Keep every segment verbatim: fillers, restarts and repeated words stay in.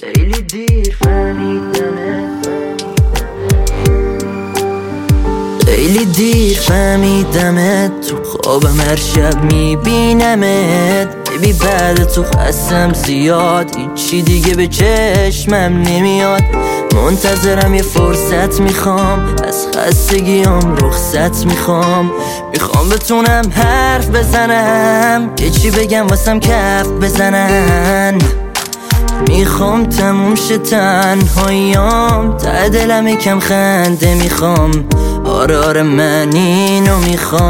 خیلی دیر فهمیدمه، خیلی دیر فهمیدمت، تو خوابم هر شب میبینمت. ببی بعد تو خستم زیاد، هیچی دیگه به چشمم نمیاد. منتظرم یه فرصت میخوام، از خستگیام رخصت میخوام. میخوام بتونم حرف بزنم، یه چی بگم واسم کف بزنن. میخوام تموم شه تنهاییام، ته دلم یکم خنده میخوام. آره آره من اینو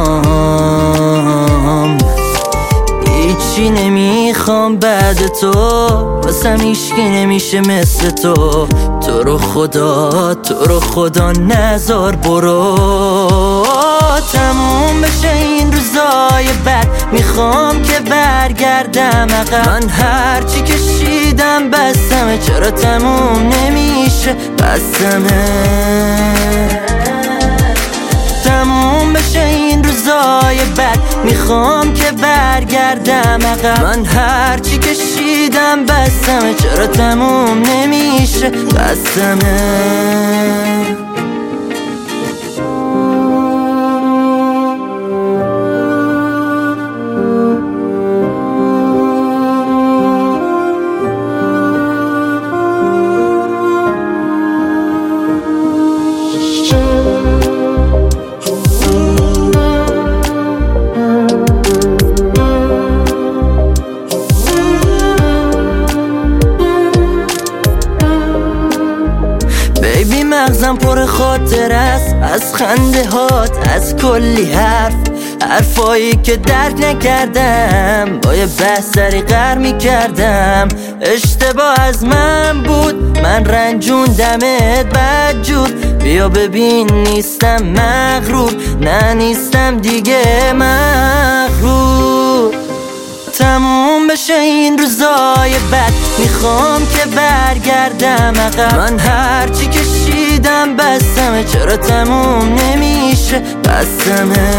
میخوام، هیچی نمیخوام بعد تو، واسم هیچکی نمیشه مثل تو. تو رو خدا تو رو خدا نذار برو، تموم بشه این روزای بد. میخوام که برگردم عقب، من هرچی کشیدم بستمه، چرا تموم نمیشه بستمه. تموم بشه این روزای بد، میخوام که برگردم عقب. من هرچی کشیدم بستمه، چرا تموم نمیشه بستمه. بیبی مغزم پر خاطر است، از خنده هات، از کلی حرف، حرفایی که درک نکردم، با یه بحث سری غر میکردم. اشتباه از من بود، من رنجوندمت بدجور. بیا ببین نیستم مغرور، نه نیستم دیگه مغرور. تموم بشه این روزای بد، میخوام که برگردم عقب. من هرچی کشیدم بستمه، چرا تموم نمیشه بستمه.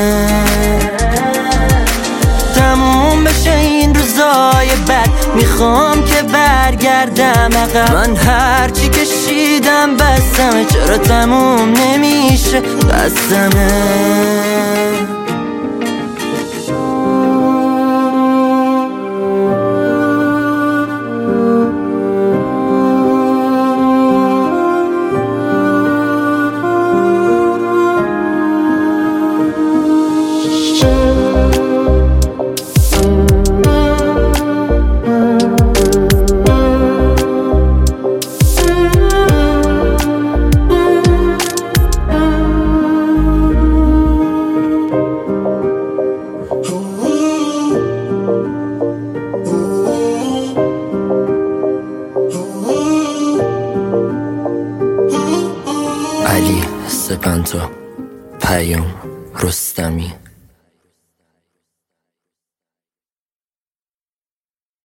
تموم بشه این روزای بد، میخوام که برگردم عقب. من هرچی کشیدم بستمه، چرا تموم نمیشه بستمه. علی سپنتا، پیام رستمی.